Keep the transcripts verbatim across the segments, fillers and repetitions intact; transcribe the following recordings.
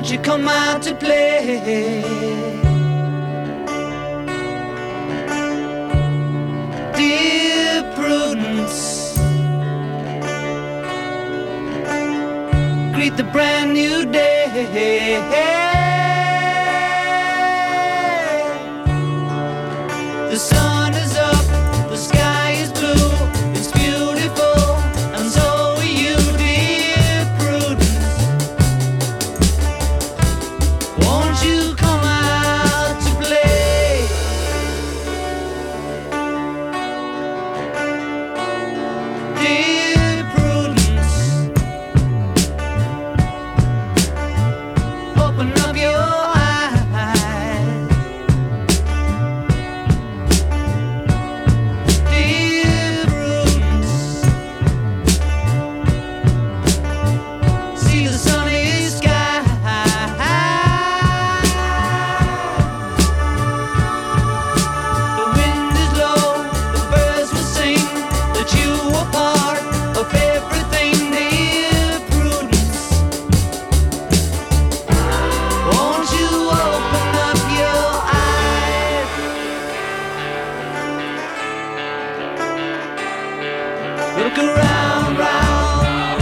won't you come out to play? Dear Prudence, greet the brand new day. The sun is up, the sky is blue, it's beautiful, and so are you, dear Prudence. Won't you come out to play? Dear Prudence, open up your eyes. Dear Prudence, see the sunny sky. The wind is low, the birds will sing that you are part of everything, dear Prudence. Won't you open up your eyes? Look around, round.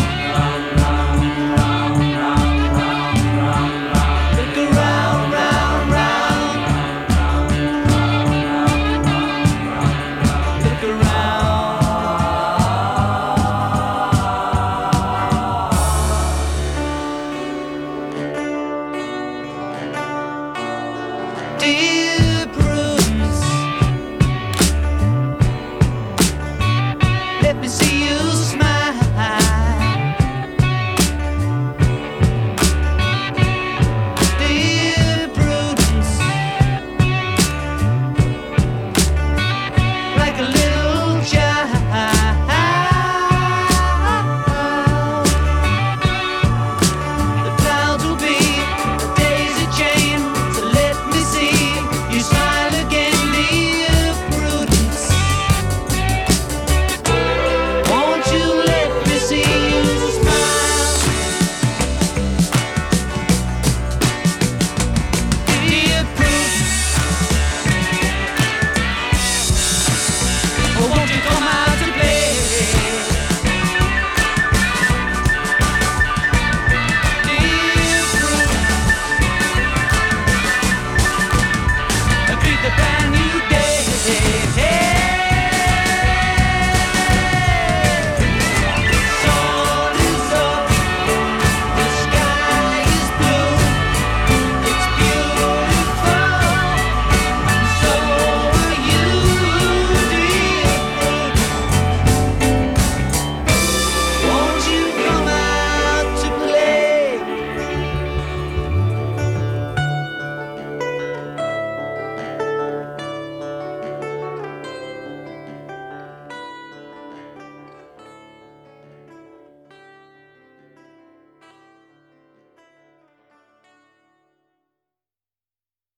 Look around, round, round. Look around.